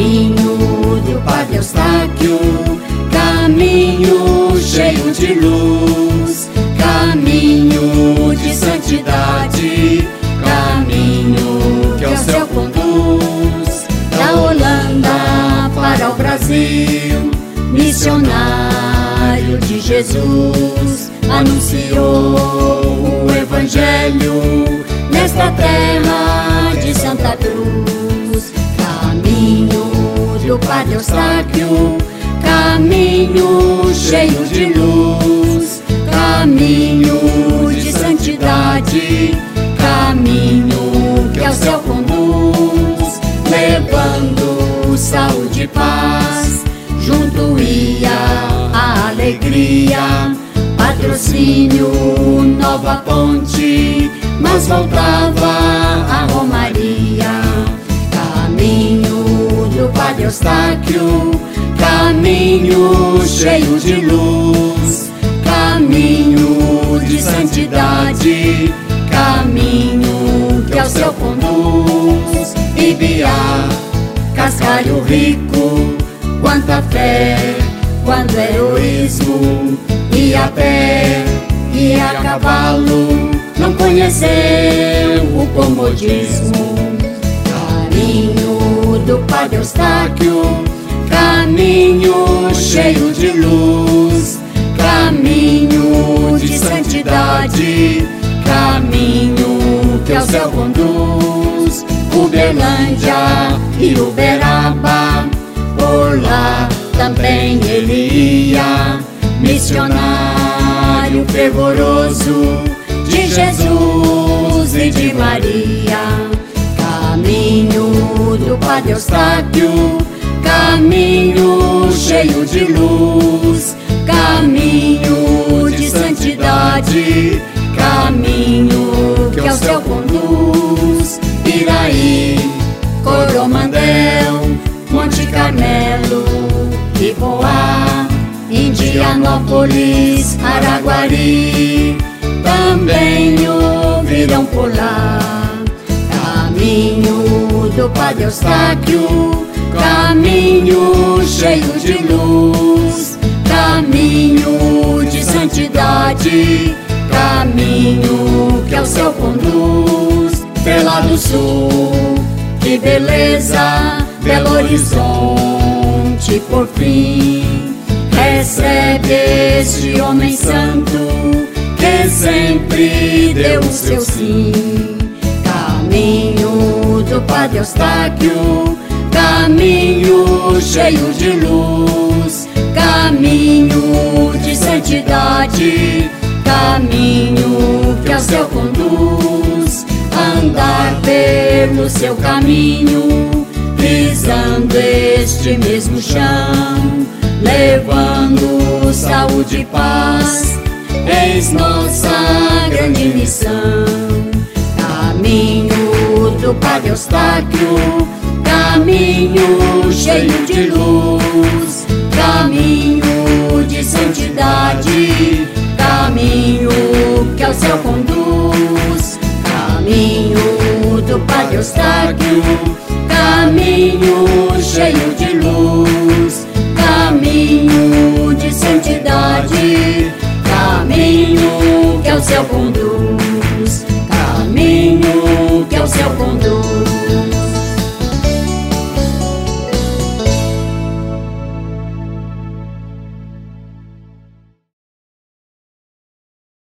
Caminho do Padre Eustáquio, caminho cheio de luz, caminho de santidade, caminho que ao céu conduz. Da Holanda para o Brasil, missionário de Jesus, anunciou o Evangelho nesta terra de Santa Cruz. Caminho do Padre Eustáquio, caminho cheio de luz, caminho de santidade, caminho que ao céu conduz, levando saúde e paz, junto ia a alegria, patrocínio, nova ponte, mas voltava a romaria. Caminho do Padre Eustáquio, caminho cheio de luz, caminho de santidade, caminho que ao céu conduz. Ibiá, cascalho rico, quanta fé, quanto heroísmo, e a pé e a cavalo, não conheceu o comodismo. Caminho do Padre Eustáquio, caminho cheio de luz, caminho de santidade, caminho que ao céu conduz. Uberlândia e Uberaba, por lá também ele ia, missionário fervoroso de Jesus e de Maria. Caminho do Padre Eustáquio, caminho cheio de luz, caminho de santidade, caminho que ao céu conduz. Iraí, Coromandel, Monte Carmelo, Ipoá, Indianópolis, Araguari, também ouvirão por lá. Caminho do Padre Eustáquio, caminho cheio de luz, caminho de santidade, caminho que ao céu conduz. Lá do Sul, que beleza, Belo Horizonte, por fim, recebe este homem santo que sempre deu o seu sim. Caminho do Padre Eustáquio, caminho cheio de luz, caminho de santidade, caminho que ao céu conduz. Andar pelo seu caminho, pisando este mesmo chão, levando saúde e paz, eis nossa grande missão. Caminho do Padre Eustáquio, caminho cheio de luz, caminho de santidade, caminho que ao céu conduz. Caminho do Padre Eustáquio, caminho cheio de luz, caminho de santidade, caminho que ao céu conduz.